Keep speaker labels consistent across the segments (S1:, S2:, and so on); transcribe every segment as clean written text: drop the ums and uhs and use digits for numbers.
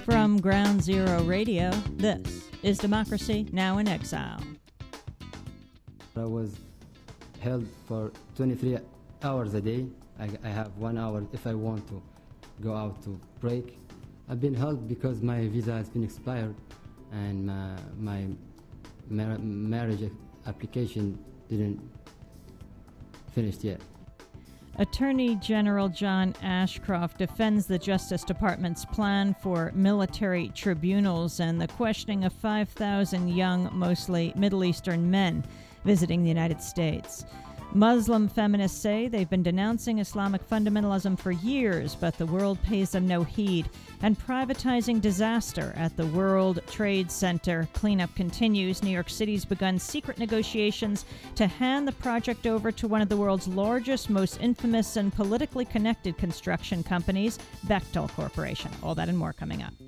S1: From Ground Zero Radio, this is Democracy Now! In Exile.
S2: I was held for 23 hours a day. I have 1 hour if I want to go out to break. I've been held because my visa has been expired and my marriage application didn't finish yet.
S1: Attorney General John Ashcroft defends the Justice Department's plan for military tribunals and the questioning of 5,000 young, mostly Middle Eastern men visiting the United States. Muslim feminists say they've been denouncing Islamic fundamentalism for years, but the world pays them no heed. And privatizing disaster at the World Trade Center. Cleanup continues. New York City's begun secret negotiations to hand the project over to one of the world's largest, most infamous, and politically connected construction companies, Bechtel Corporation. All that and more coming up.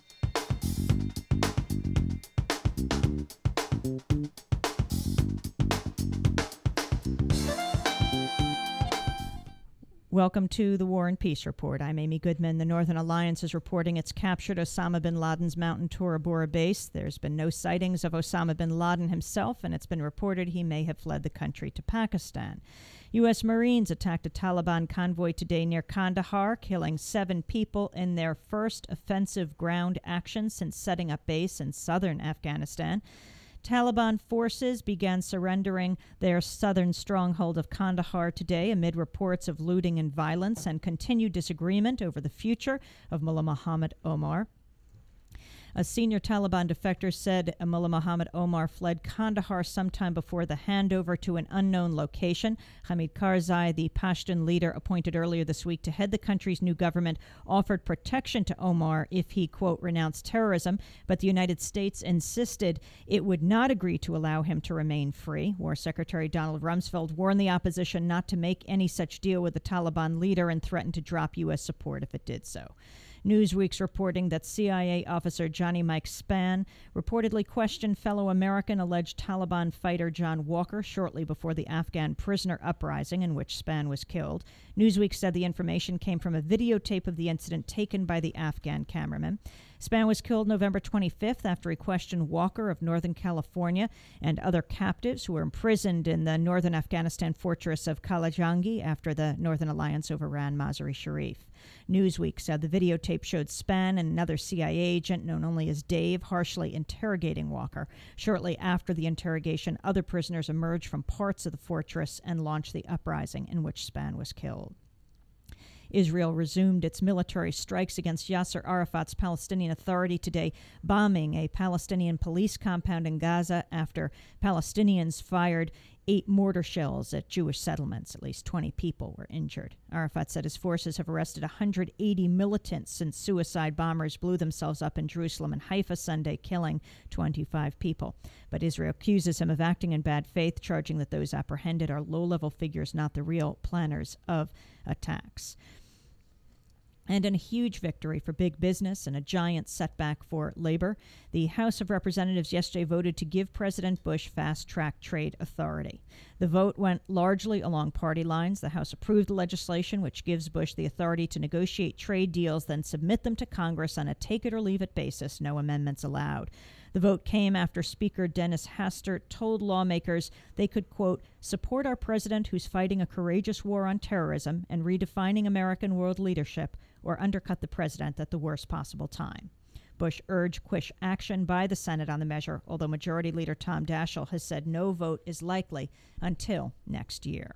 S1: Welcome to the War and Peace Report. I'm Amy Goodman. The Northern Alliance is reporting it's captured Osama bin Laden's Mountain Tora Bora base. There's been no sightings of Osama bin Laden himself, and it's been reported he may have fled the country to Pakistan. U.S. Marines attacked a Taliban convoy today near Kandahar, killing 7 people in their first offensive ground action since setting up base in southern Afghanistan. Taliban forces began surrendering their southern stronghold of Kandahar today amid reports of looting and violence and continued disagreement over the future of Mullah Muhammad Omar. A senior Taliban defector said Mullah Muhammad Omar fled Kandahar sometime before the handover to an unknown location. Hamid Karzai, the Pashtun leader appointed earlier this week to head the country's new government, offered protection to Omar if he, quote, renounced terrorism, but the United States insisted it would not agree to allow him to remain free. War Secretary Donald Rumsfeld warned the opposition not to make any such deal with the Taliban leader and threatened to drop U.S. support if it did so. Newsweek's reporting that CIA officer Johnny Mike Spann reportedly questioned fellow American alleged Taliban fighter John Walker shortly before the Afghan prisoner uprising in which Spann was killed. Newsweek said the information came from a videotape of the incident taken by the Afghan cameraman. Spann was killed November 25th after he questioned Walker of Northern California and other captives who were imprisoned in the northern Afghanistan fortress of Kalajangi after the Northern Alliance overran Mazar-e-Sharif. Newsweek said the videotape showed Spann and another CIA agent known only as Dave harshly interrogating Walker. Shortly after the interrogation, other prisoners emerged from parts of the fortress and launched the uprising in which Spann was killed. Israel resumed its military strikes against Yasser Arafat's Palestinian Authority today, bombing a Palestinian police compound in Gaza after Palestinians fired 8 mortar shells at Jewish settlements. At least 20 people were injured. Arafat said his forces have arrested 180 militants since suicide bombers blew themselves up in Jerusalem and Haifa Sunday, killing 25 people. But Israel accuses him of acting in bad faith, charging that those apprehended are low-level figures, not the real planners of attacks. And in a huge victory for big business and a giant setback for labor, the House of Representatives yesterday voted to give President Bush fast-track trade authority. The vote went largely along party lines. The House approved the legislation, which gives Bush the authority to negotiate trade deals, then submit them to Congress on a take-it-or-leave-it basis, no amendments allowed. The vote came after Speaker Dennis Hastert told lawmakers they could, quote, support our president who's fighting a courageous war on terrorism and redefining American world leadership, or undercut the president at the worst possible time. Bush urged quick action by the Senate on the measure, although Majority Leader Tom Daschle has said no vote is likely until next year.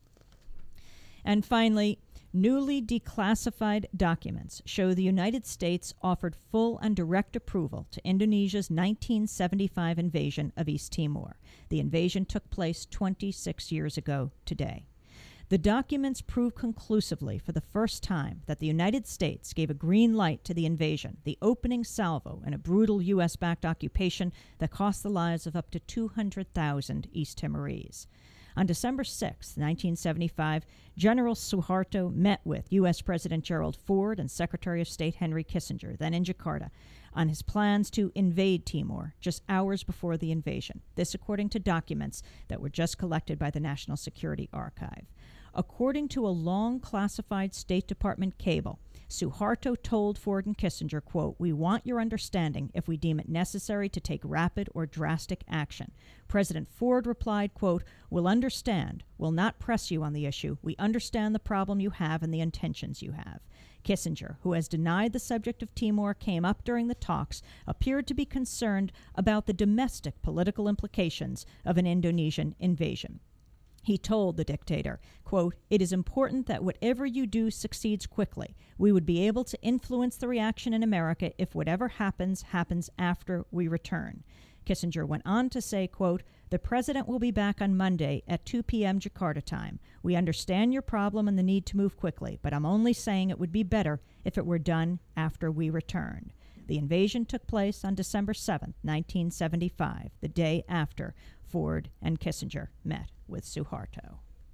S1: And finally, newly declassified documents show the United States offered full and direct approval to Indonesia's 1975 invasion of East Timor. The invasion took place 26 years ago today. The documents prove conclusively for the first time that the United States gave a green light to the invasion, the opening salvo in a brutal U.S.-backed occupation that cost the lives of up to 200,000 East Timorese. On December 6, 1975, General Suharto met with U.S. President Gerald Ford and Secretary of State Henry Kissinger, then in Jakarta, on his plans to invade Timor just hours before the invasion. This according to documents that were just collected by the National Security Archive. According to a long classified State Department cable, Suharto told Ford and Kissinger, quote, "We want your understanding if we deem it necessary to take rapid or drastic action." President Ford replied, quote, "We'll understand. We'll not press you on the issue. We understand the problem you have and the intentions you have." Kissinger, who has denied the subject of Timor came up during the talks, appeared to be concerned about the domestic political implications of an Indonesian invasion. He told the dictator, quote, "It is important that whatever you do succeeds quickly. We would be able to influence the reaction in America if whatever happens, happens after we return." Kissinger went on to say, quote, "The president will be back on Monday at 2 p.m. Jakarta time. We understand your problem and the need to move quickly, but I'm only saying it would be better if it were done after we return." The invasion took place on December 7, 1975, the day after Ford and Kissinger met with Suharto.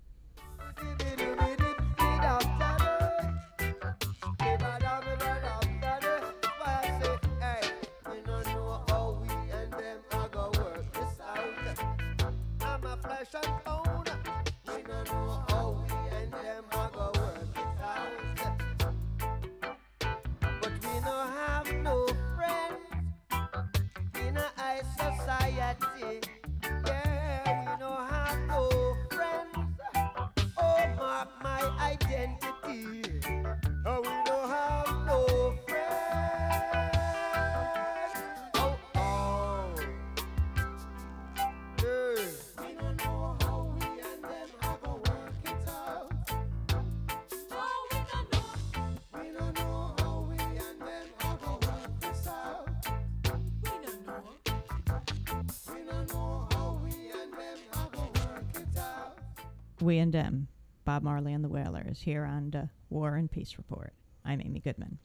S1: We and Them, Bob Marley and the Wailers, here on War and Peace Report. I'm Amy Goodman.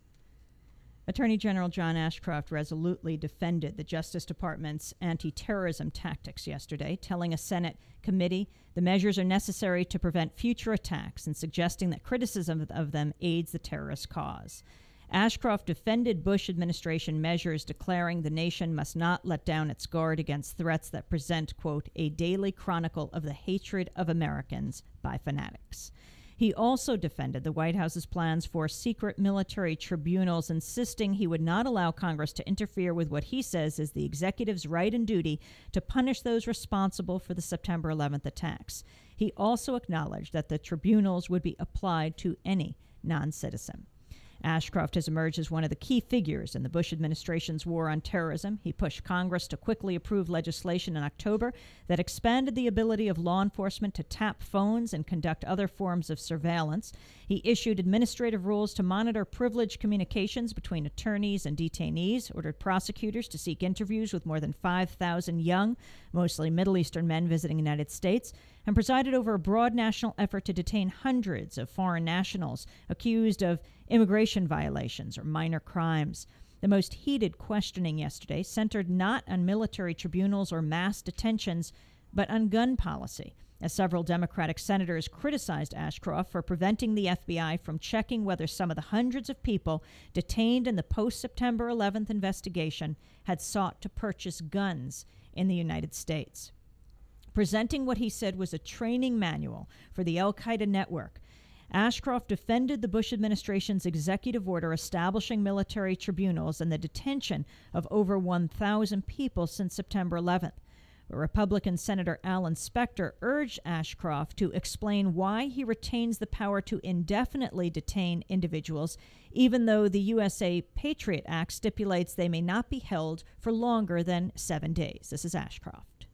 S1: Attorney General John Ashcroft resolutely defended the Justice Department's anti-terrorism tactics yesterday, telling a Senate committee the measures are necessary to prevent future attacks and suggesting that criticism of them aids the terrorist cause. Ashcroft defended Bush administration measures, declaring the nation must not let down its guard against threats that present, quote, "a daily chronicle of the hatred of Americans by fanatics." He also defended the White House's plans for secret military tribunals, insisting he would not allow Congress to interfere with what he says is the executive's right and duty to punish those responsible for the September 11th attacks. He also acknowledged that the tribunals would be applied to any non-citizen. Ashcroft has emerged as one of the key figures in the Bush administration's war on terrorism. He pushed Congress to quickly approve legislation in October that expanded the ability of law enforcement to tap phones and conduct other forms of surveillance. He issued administrative rules to monitor privileged communications between attorneys and detainees, ordered prosecutors to seek interviews with more than 5,000 young, mostly Middle Eastern men visiting the United States, and presided over a broad national effort to detain hundreds of foreign nationals accused of immigration violations or minor crimes. The most heated questioning yesterday centered not on military tribunals or mass detentions, but on gun policy, as several Democratic senators criticized Ashcroft for preventing the FBI from checking whether some of the hundreds of people detained in the post-September 11th investigation had sought to purchase guns in the United States. Presenting what he said was a training manual for the al-Qaeda network, Ashcroft defended the Bush administration's executive order establishing military tribunals and the detention of over 1,000 people since September 11th. But Republican Senator Alan Specter urged Ashcroft to explain why he retains the power to indefinitely detain individuals, even though the USA Patriot Act stipulates they may not be held for longer than 7 days. This is Ashcroft.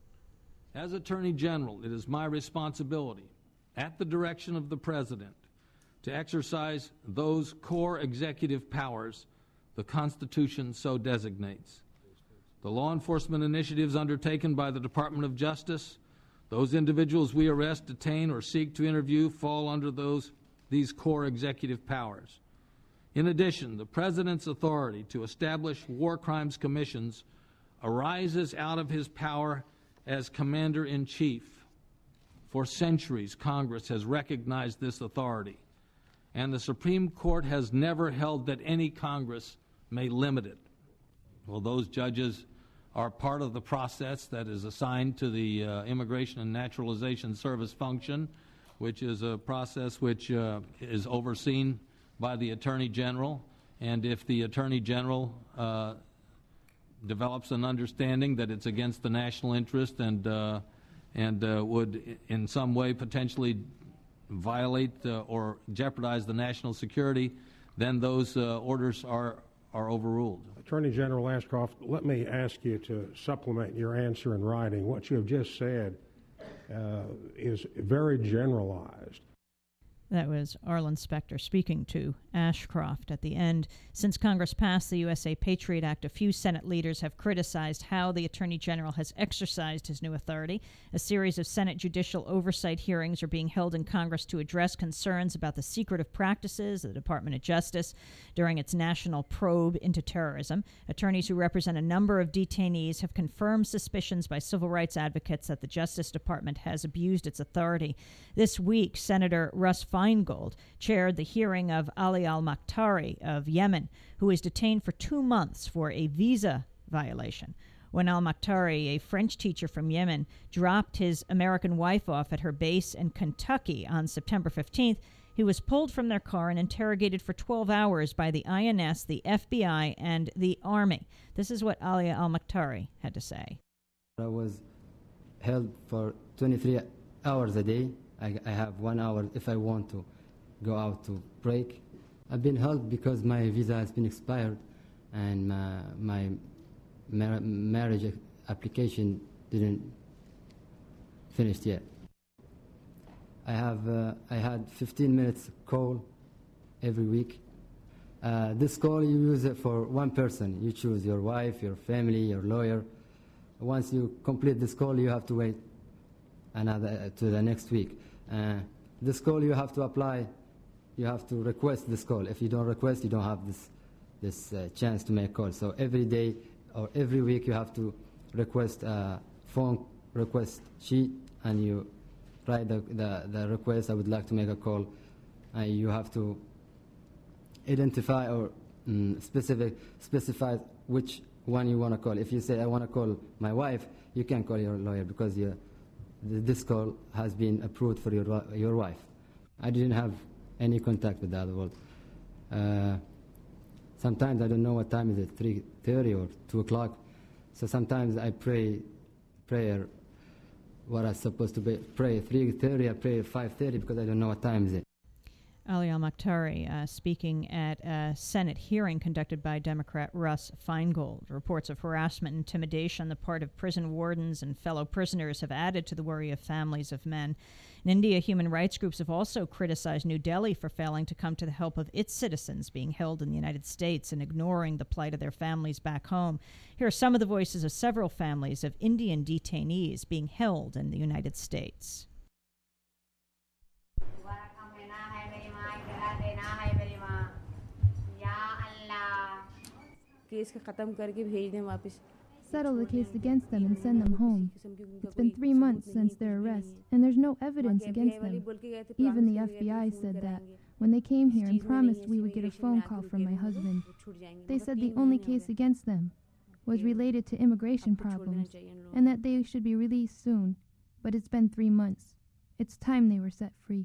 S3: As Attorney General, it is my responsibility, at the direction of the President, to exercise those core executive powers the Constitution so designates. The law enforcement initiatives undertaken by the Department of Justice, those individuals we arrest, detain, or seek to interview fall under these core executive powers. In addition, the President's authority to establish war crimes commissions arises out of his power as Commander-in-Chief. For centuries, Congress has recognized this authority, and the Supreme Court has never held that any Congress may limit it. Well, those judges are part of the process that is assigned to the Immigration and Naturalization Service function, which is a process which is overseen by the Attorney General, and if the Attorney General develops an understanding that it's against the national interest and would in some way potentially violate or jeopardize the national security, then those orders are overruled.
S4: Attorney General Ashcroft, let me ask you to supplement your answer in writing. What you have just said is very generalized.
S1: That was Arlen Specter speaking to Ashcroft at the end. Since Congress passed the USA Patriot Act, a few Senate leaders have criticized how the Attorney General has exercised his new authority. A series of Senate judicial oversight hearings are being held in Congress to address concerns about the secretive practices of the Department of Justice during its national probe into terrorism. Attorneys who represent a number of detainees have confirmed suspicions by civil rights advocates that the Justice Department has abused its authority. This week, Senator Russ Feingold chaired the hearing of Ali al-Makhtari of Yemen, who is detained for 2 months for a visa violation. When al-Makhtari, a French teacher from Yemen, dropped his American wife off at her base in Kentucky on September 15th, he was pulled from their car and interrogated for 12 hours by the INS, the FBI, and the Army. This is what Ali al-Makhtari had to say.
S2: I was held for 23 hours a day. I have 1 hour if I want to go out to break. I've been held because my visa has been expired and my marriage application didn't finish yet. I had 15 minutes call every week. This call, you use it for one person. You choose your wife, your family, your lawyer. Once you complete this call, you have to wait another to the next week. This call, you have to apply. You have to request this call. If you don't request, you don't have this chance to make call. So every day or every week, you have to request a phone request sheet, and you write the request. I would like to make a call. You have to identify or specify which one you want to call. If you say I want to call my wife, you can call your lawyer because this call has been approved for your wife. I didn't have any contact with the other world. Sometimes I don't know what time is it, 3:30 or 2 o'clock. So sometimes I pray prayer what I'm supposed to pray 3:30. I pray 5:30 because I don't know what time is it.
S1: Ali al-Makhtari speaking at a Senate hearing conducted by Democrat Russ Feingold. Reports of harassment and intimidation on the part of prison wardens and fellow prisoners have added to the worry of families of men. In India, human rights groups have also criticized New Delhi for failing to come to the help of its citizens being held in the United States and ignoring the plight of their families back home. Here are some of the voices of several families of Indian detainees being held in the United States.
S5: Settle the case against them and send them home. It's been 3 months since their arrest, and there's no evidence against them. Even the FBI said that when they came here and promised we would get a phone call from my husband. They said the only case against them was related to immigration problems and that they should be released soon. But it's been 3 months. It's time they were set free.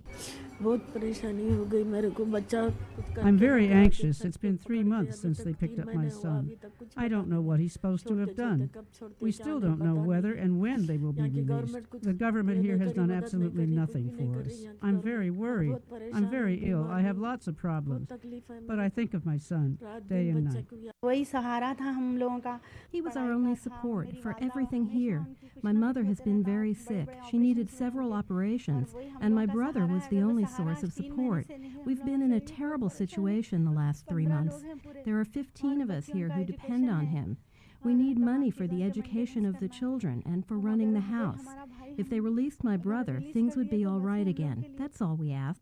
S6: I'm very anxious. It's been 3 months since they picked up my son. I don't know what he's supposed to have done. We still don't know whether and when they will be released. The government here has done absolutely nothing for us. I'm very worried. I'm very ill. I have lots of problems. But I think of my son day and night.
S7: He was our only support for everything here. My mother has been very sick. She needed several operations, and my brother was the only source of support. We've been in a terrible situation the last 3 months. There are 15 of us here who depend on him. We need money for the education of the children and for running the house. If they released my brother, things would be all right again. That's all we ask.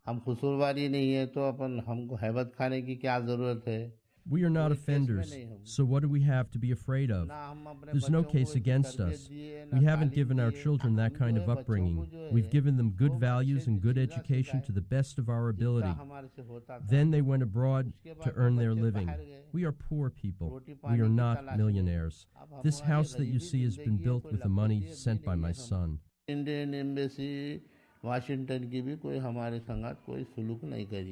S8: We are not offenders, so what do we have to be afraid of? There's no case against us. We haven't given our children that kind of upbringing. We've given them good values and good education to the best of our ability. Then they went abroad to earn their living. We are poor people. We are not millionaires. This house that you see has been built with the money sent by my son.
S9: Indian Embassy, Washington की भी कोई हमारे संगत कोई सुलूक नहीं करी.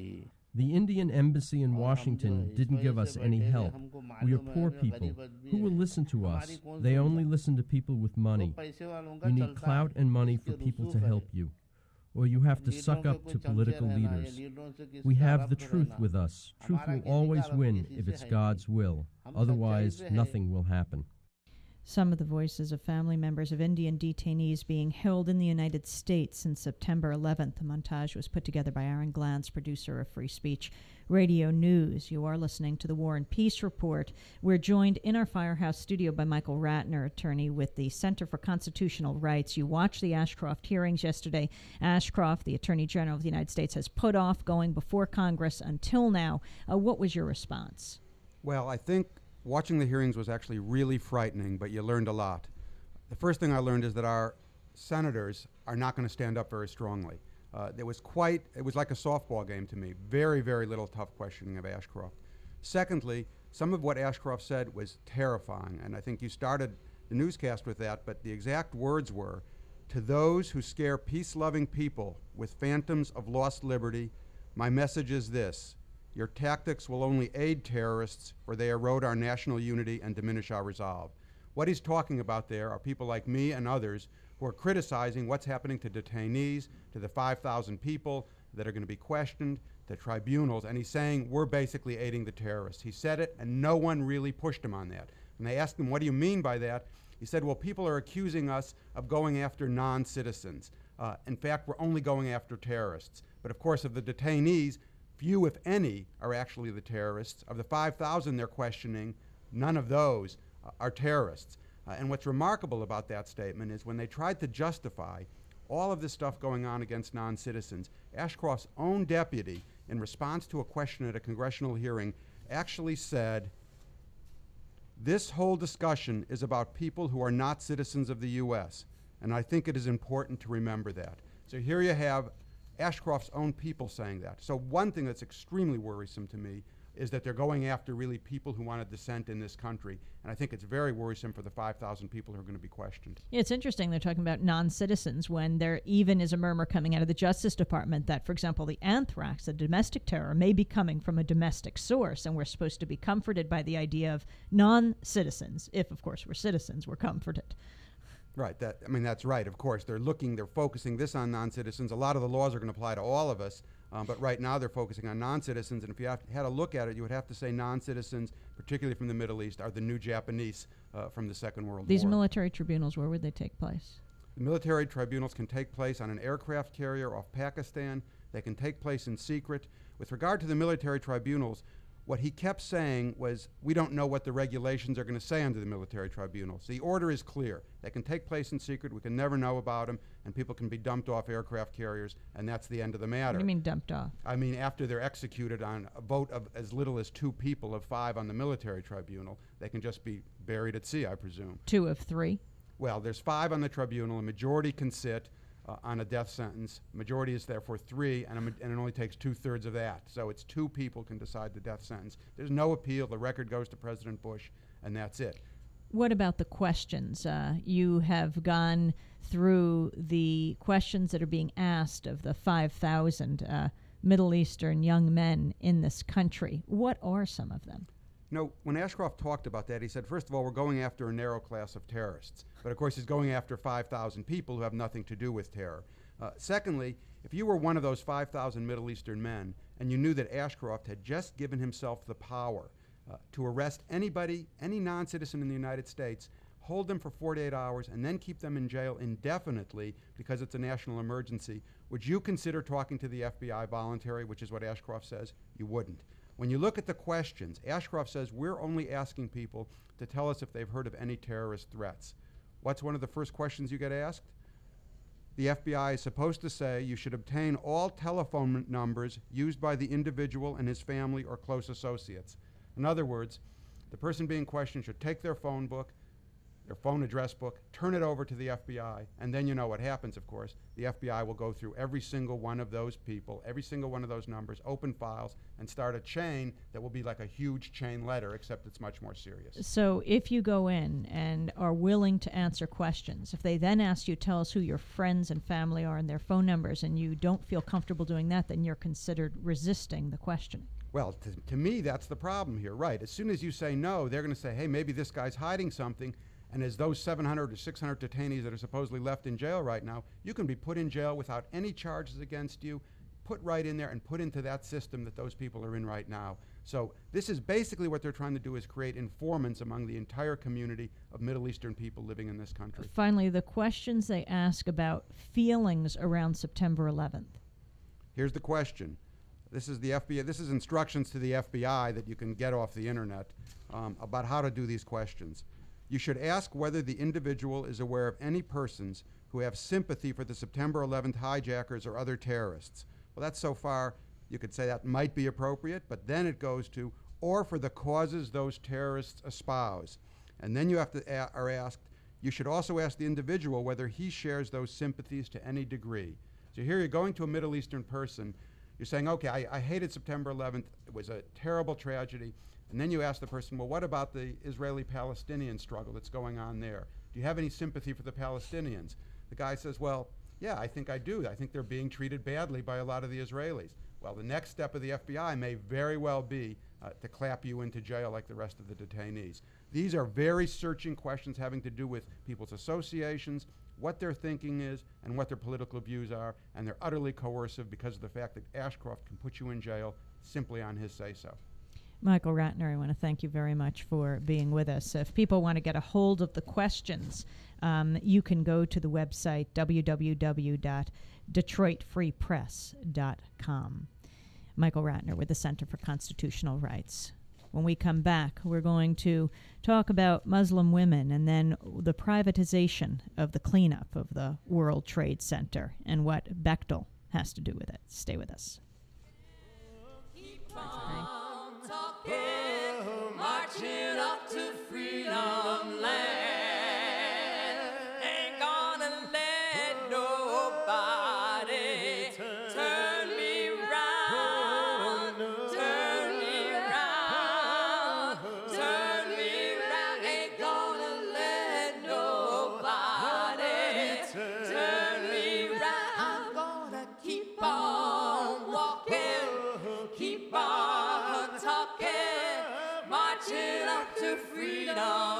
S8: The Indian embassy in Washington didn't give us any help. We are poor people. Who will listen to us? They only listen to people with money. You need clout and money for people to help you. Or you have to suck up to political leaders. We have the truth with us. Truth will always win if it's God's will. Otherwise, nothing will happen.
S1: Some of the voices of family members of Indian detainees being held in the United States since September 11th. The montage was put together by Aaron Glantz, producer of Free Speech Radio News. You are listening to the War and Peace Report. We're joined in our Firehouse studio by Michael Ratner, attorney with the Center for Constitutional Rights. You watched the Ashcroft hearings yesterday. Ashcroft, the Attorney General of the United States, has put off going before Congress until now. What was your response?
S9: Well, I think watching the hearings was actually really frightening, but you learned a lot. The first thing I learned is that our senators are not going to stand up very strongly. It was like a softball game to me. Very, very little tough questioning of Ashcroft. Secondly, some of what Ashcroft said was terrifying, and I think you started the newscast with that, but the exact words were, "To those who scare peace-loving people with phantoms of lost liberty, my message is this: your tactics will only aid terrorists, for they erode our national unity and diminish our resolve." What he's talking about there are people like me and others who are criticizing what's happening to detainees, to the 5,000 people that are going to be questioned, the tribunals, and he's saying we're basically aiding the terrorists. He said it, and no one really pushed him on that. And they asked him, what do you mean by that? He said, well, people are accusing us of going after non-citizens. In fact, we're only going after terrorists. But of course, of the detainees, few, if any, are actually the terrorists. Of the 5,000 they're questioning, none of those are terrorists. And what's remarkable about that statement is when they tried to justify all of this stuff going on against non-citizens, Ashcroft's own deputy, in response to a question at a congressional hearing, actually said, this whole discussion is about people who are not citizens of the U.S., and I think it is important to remember that. So here you have Ashcroft's own people saying that. So one thing that's extremely worrisome to me is that they're going after really people who want to dissent in this country. And I think it's very worrisome for the 5,000 people who are going to be questioned.
S1: Yeah, it's interesting they're talking about non-citizens when there even is a murmur coming out of the Justice Department that, for example, the anthrax, the domestic terror, may be coming from a domestic source, and we're supposed to be comforted by the idea of non-citizens. If, of course, we're citizens, we're comforted.
S9: Right. That's right. Of course, they're focusing this on non-citizens. A lot of the laws are going to apply to all of us, but right now they're focusing on non-citizens. And if you had to look at it, you would have to say non-citizens, particularly from the Middle East, are the new Japanese from the Second World War.
S1: These military tribunals, where would they take place?
S9: The military tribunals can take place on an aircraft carrier off Pakistan. They can take place in secret. With regard to the military tribunals, what he kept saying was, we don't know what the regulations are going to say under the military tribunals. The order is clear. They can take place in secret. We can never know about them, and people can be dumped off aircraft carriers, and that's the end of the matter.
S1: What do you mean dumped off?
S9: I mean, after they're executed on a vote of as little as 2 people of 5 on the military tribunal, they can just be buried at sea, I presume.
S1: 2 of 3?
S9: Well, there's 5 on the tribunal. A majority can sit on a death sentence. Majority is therefore 3, and it only takes 2/3 of that. So it's 2 people can decide the death sentence. There's no appeal. The record goes to President Bush, and that's it.
S1: What about the questions? You have gone through the questions that are being asked of the 5,000 Middle Eastern young men in this country. What are some of them?
S9: When Ashcroft talked about that, he said, first of all, we're going after a narrow class of terrorists. But of course, he's going after 5,000 people who have nothing to do with terror. Secondly, if you were one of those 5,000 Middle Eastern men and you knew that Ashcroft had just given himself the power to arrest anybody, any non-citizen in the United States, hold them for 48 hours, and then keep them in jail indefinitely because it's a national emergency, would you consider talking to the FBI voluntary, which is what Ashcroft says? You wouldn't. When you look at the questions, Ashcroft says we're only asking people to tell us if they've heard of any terrorist threats. What's one of the first questions you get asked? The FBI is supposed to say you should obtain all telephone numbers used by the individual and his family or close associates. In other words, the person being questioned should take their phone book, their phone address book, turn it over to the FBI, and then you know what happens, of course. The FBI will go through every single one of those people, every single one of those numbers, open files, and start a chain that will be like a huge chain letter, except it's much more serious.
S1: So if you go in and are willing to answer questions, if they then ask you, tell us who your friends and family are and their phone numbers, and you don't feel comfortable doing that, then you're considered resisting the questioning.
S9: Well, to me, that's the problem here, right? As soon as you say no, they're going to say, hey, maybe this guy's hiding something. And as those 700 or 600 detainees that are supposedly left in jail right now, you can be put in jail without any charges against you, put right in there and put into that system that those people are in right now. So this is basically what they're trying to do, is create informants among the entire community of Middle Eastern people living in this country.
S1: Finally, the questions they ask about feelings around September 11th.
S9: Here's the question. This is the FBI. This is instructions to the FBI that you can get off the internet about how to do these questions. You should ask whether the individual is aware of any persons who have sympathy for the September 11th hijackers or other terrorists. Well, that's so far, you could say that might be appropriate, but then it goes to, or for the causes those terrorists espouse. And then you have to are asked, you should also ask the individual whether he shares those sympathies to any degree. So here you're going to a Middle Eastern person, you're saying, okay, I hated September 11th, it was a terrible tragedy. And then you ask the person, well, what about the Israeli-Palestinian struggle that's going on there? Do you have any sympathy for the Palestinians? The guy says, well, yeah, I think I do. I think they're being treated badly by a lot of the Israelis. Well, the next step of the FBI may very well be to clap you into jail like the rest of the detainees. These are very searching questions having to do with people's associations, what their thinking is, and what their political views are, and they're utterly coercive because of the fact that Ashcroft can put you in jail simply on his say-so.
S1: Michael Ratner, I want to thank you very much for being with us. If people want to get a hold of the questions, you can go to the website www.detroitfreepress.com. Michael Ratner with the Center for Constitutional Rights. When we come back, we're going to talk about Muslim women and then the privatization of the cleanup of the World Trade Center and what Bechtel has to do with it. Stay with us.
S10: Marching up to freedom land, ain't gonna let nobody turn me round, turn me round, turn me round. Ain't gonna let nobody turn me round. I'm gonna keep on walking, keep on talking, marching up to freedom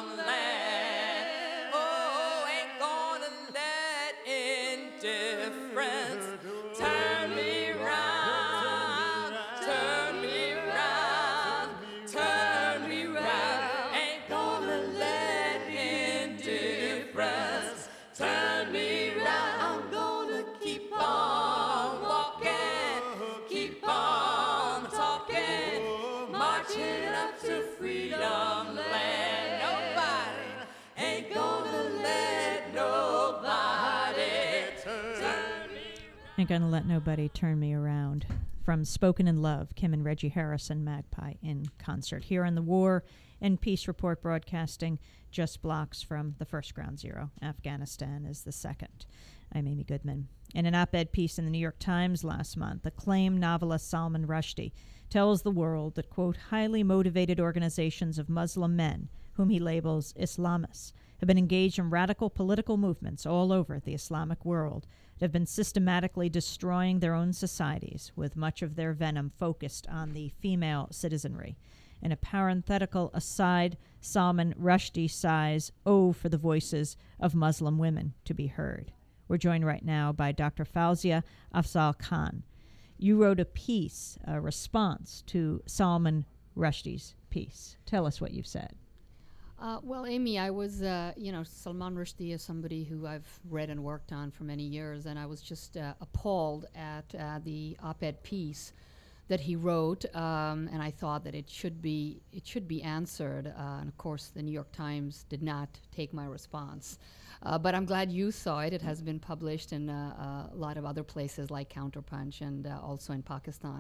S10: land. Oh, ain't gonna let indifference turn me round, turn me round, turn me round. Ain't gonna let indifference turn me round. I'm gonna keep on walking, keep on talking, marching up to freedom land. Nobody ain't gonna let nobody turn me.
S1: Ain't gonna let nobody turn me around. From Spoken in Love, Kim and Reggie Harrison, Magpie in concert. Here on the War and Peace Report, broadcasting just blocks from the first ground zero. Afghanistan is the second. I'm Amy Goodman. In an op-ed piece in the New York Times last month, acclaimed novelist Salman Rushdie tells the world that, quote, highly motivated organizations of Muslim men, whom he labels Islamists, have been engaged in radical political movements all over the Islamic world that have been systematically destroying their own societies, with much of their venom focused on the female citizenry. In a parenthetical aside, Salman Rushdie sighs, oh, for the voices of Muslim women to be heard. We're joined right now by Dr. Fauzia Afzal Khan. You wrote a piece, a response to Salman Rushdie's piece. Tell us what you've said.
S11: Well, Amy, I was, Salman Rushdie is somebody who I've read and worked on for many years, and I was just appalled at the op-ed piece that he wrote, and I thought that it should be answered. And of course, the New York Times did not take my response. But I'm glad you saw it. It has been published in a lot of other places like Counterpunch and also in Pakistan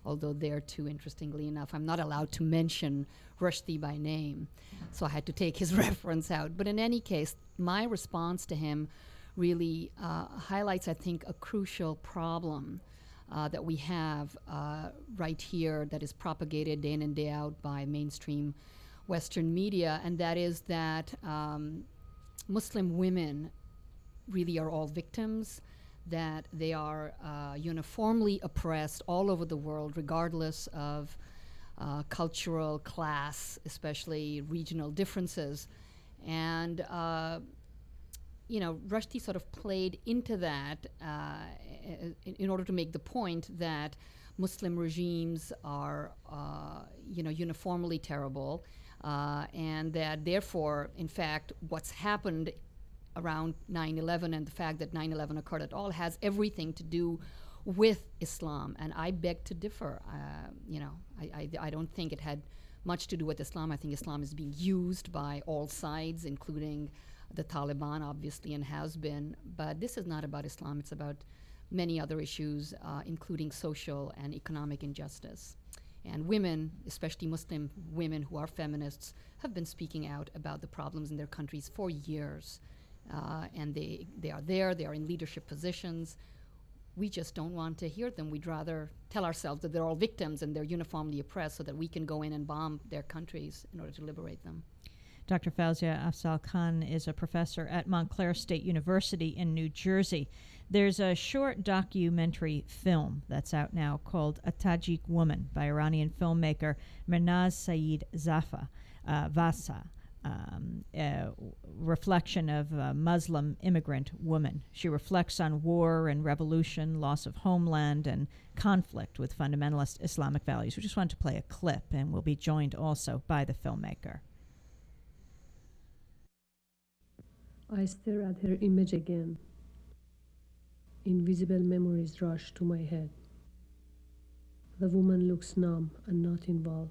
S11: although there too, interestingly enough, I'm not allowed to mention Rushdie by name, so I had to take his reference out. But in any case, my response to him really highlights, I think, a crucial problem that we have right here that is propagated day in and day out by mainstream Western media, and that is that Muslim women really are all victims, that they are uniformly oppressed all over the world, regardless of cultural, class, especially regional differences. And Rushdie sort of played into that in order to make the point that Muslim regimes are, uniformly terrible, and that therefore, in fact, what's happened around 9/11 and the fact that 9/11 occurred at all has everything to do with Islam. And I beg to differ. I don't think it had much to do with Islam. I think Islam is being used by all sides, including the Taliban, obviously, and has been. But this is not about Islam. It's about many other issues, including social and economic injustice. And women, especially Muslim women who are feminists, have been speaking out about the problems in their countries for years. And they are there, they are in leadership positions. We just don't want to hear them. We'd rather tell ourselves that they're all victims and they're uniformly oppressed so that we can go in and bomb their countries in order to liberate them.
S1: Dr. Fauzia Afzal Khan is a professor at Montclair State University in New Jersey. There's a short documentary film that's out now called A Tajik Woman by Iranian filmmaker Mernaz Saeed Vasa. A reflection of a Muslim immigrant woman. She reflects on war and revolution, loss of homeland, and conflict with fundamentalist Islamic values. We just wanted to play a clip, and we'll be joined also by the filmmaker.
S12: I stare at her image again. Invisible memories rush to my head. The woman looks numb and not involved.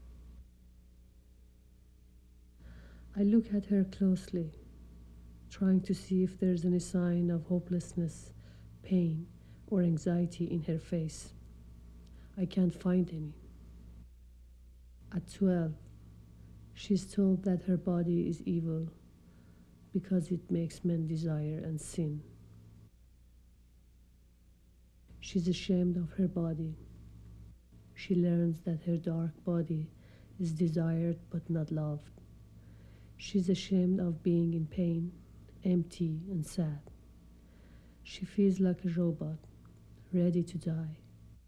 S12: I look at her closely, trying to see if there's any sign of hopelessness, pain, or anxiety in her face. I can't find any. At 12, she's told that her body is evil because it makes men desire and sin. She's ashamed of her body. She learns that her dark body is desired but not loved. She's ashamed of being in pain, empty and sad. She feels like a robot, ready to die.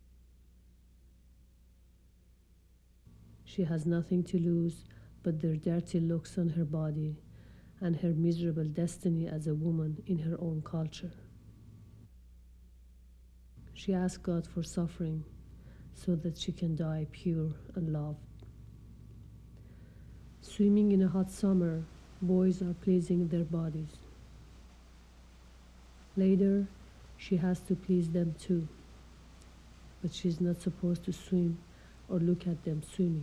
S12: She has nothing to lose but their dirty looks on her body and her miserable destiny as a woman in her own culture. She asks God for suffering so that she can die pure and loved. Swimming in a hot summer, boys are pleasing their bodies. Later, she has to please them too, but she's not supposed to swim or look at them swimming.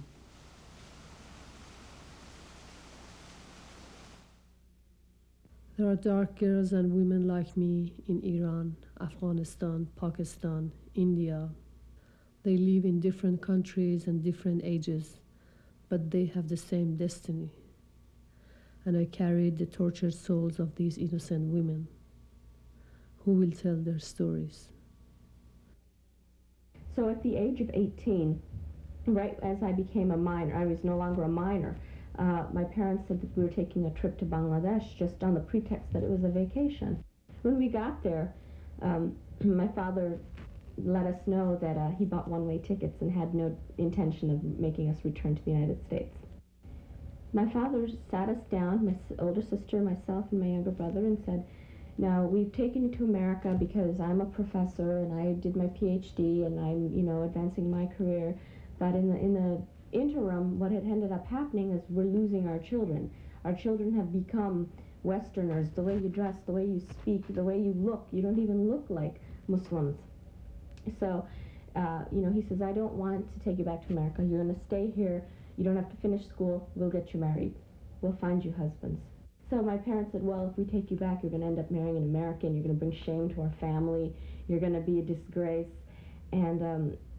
S12: There are dark girls and women like me in Iran, Afghanistan, Pakistan, India. They live in different countries and different ages, but they have the same destiny. And I carried the tortured souls of these innocent women. Who will tell their stories?
S13: So at the age of 18, right as I became a minor, I was no longer a minor, my parents said that we were taking a trip to Bangladesh just on the pretext that it was a vacation. When we got there, my father let us know that he bought one-way tickets and had no intention of making us return to the United States. My father sat us down, my older sister, myself, and my younger brother, and said, now, we've taken you to America because I'm a professor and I did my PhD and I'm, advancing my career. But in the interim, what had ended up happening is we're losing our children. Our children have become Westerners. The way you dress, the way you speak, the way you look, you don't even look like Muslims. So, he says, I don't want to take you back to America. You're going to stay here. You don't have to finish school. We'll get you married. We'll find you husbands. So my parents said, well, if we take you back, you're going to end up marrying an American. You're going to bring shame to our family. You're going to be a disgrace. And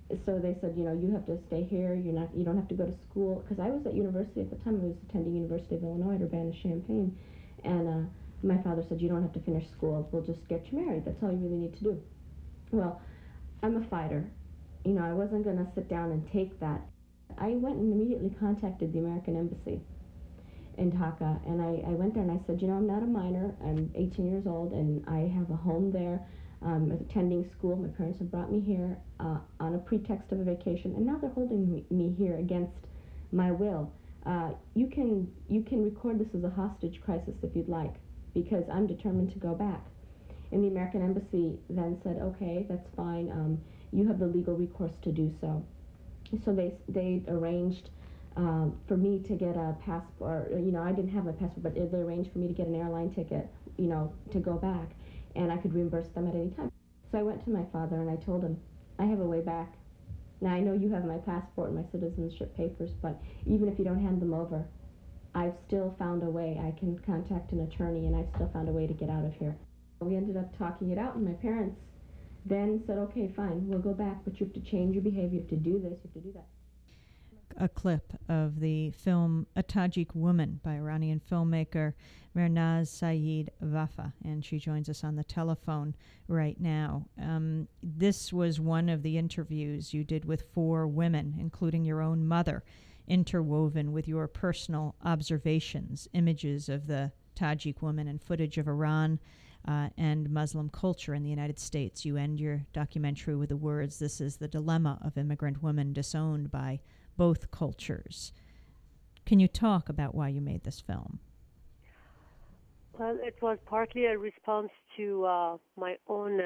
S13: So they said, you have to stay here. You don't have to go to school. Because I was at university at the time. I was attending University of Illinois at Urbana-Champaign, and my father said, you don't have to finish school. We'll just get you married. That's all you really need to do. Well, I'm a fighter. I wasn't going to sit down and take that. I went and immediately contacted the American Embassy in Dhaka, and I went there and I said, I'm not a minor. I'm 18 years old, and I have a home there. I'm attending school. My parents have brought me here on a pretext of a vacation, and now they're holding me here against my will. You can record this as a hostage crisis if you'd like, because I'm determined to go back. And the American Embassy then said, okay, that's fine. You have the legal recourse to do so. So they arranged for me to get a passport. I didn't have a passport, but they arranged for me to get an airline ticket, to go back. And I could reimburse them at any time. So I went to my father and I told him, I have a way back. Now I know you have my passport and my citizenship papers, but even if you don't hand them over, I've still found a way. I can contact an attorney and I've still found a way to get out of here. We ended up talking it out, and my parents then said, okay, fine, we'll go back, but you have to change your behavior, you have to do this, you have to do that.
S1: A clip of the film A Tajik Woman by Iranian filmmaker Mernaz Saeed Vafa, and she joins us on the telephone right now. This was one of the interviews you did with 4 women, including your own mother, interwoven with your personal observations, images of the Tajik woman and footage of Iran and Muslim culture in the United States. You end your documentary with the words, "This is the dilemma of immigrant women disowned by both cultures." Can you talk about why you made this film?
S14: Well, it was partly a response to my own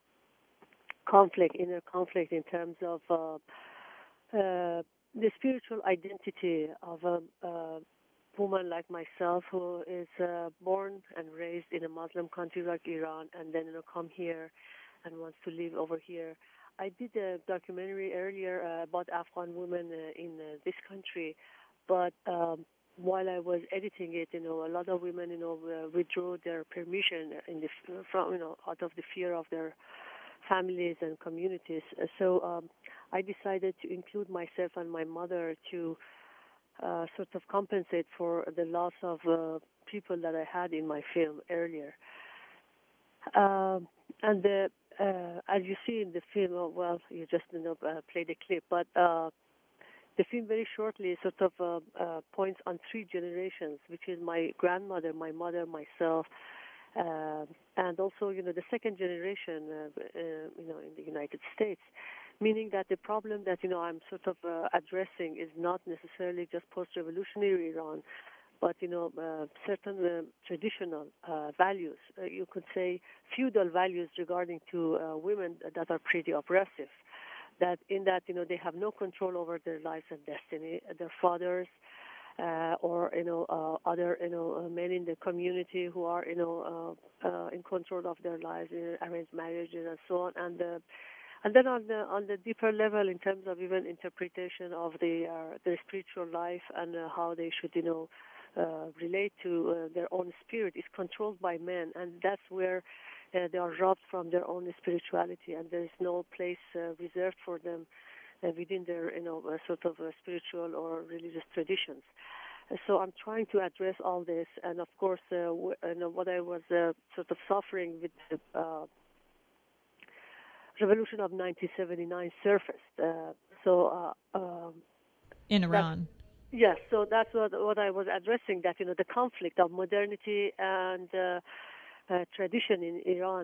S14: inner conflict in terms of the spiritual identity of a woman like myself who is born and raised in a Muslim country like Iran, and then come here and wants to live over here. I did a documentary earlier about Afghan women in this country, but while I was editing it, a lot of women, withdrew their permission from out of the fear of their families and communities. So I decided to include myself and my mother to sort of compensate for the loss of people that I had in my film earlier. And as you see in the film, well, you just play the clip, but the film very shortly sort of points on 3 generations, which is my grandmother, my mother, myself, and also the second generation, in the United States. Meaning that the problem that I'm sort of addressing is not necessarily just post-revolutionary Iran, but certain traditional values. You could say feudal values regarding to women that are pretty oppressive. That they have no control over their lives and destiny. Their fathers or other men in the community who are in control of their lives, arranged marriages and so on, and then on the deeper level, in terms of even interpretation of their spiritual life and how they should relate to their own spirit, is controlled by men, and that's where they are robbed from their own spirituality, and there is no place reserved for them within their sort of spiritual or religious traditions. So I'm trying to address all this, and of course what I was sort of suffering with the revolution of 1979 surfaced.
S1: In Iran.
S14: Yes, so that's what I was addressing, that the conflict of modernity and tradition in Iran,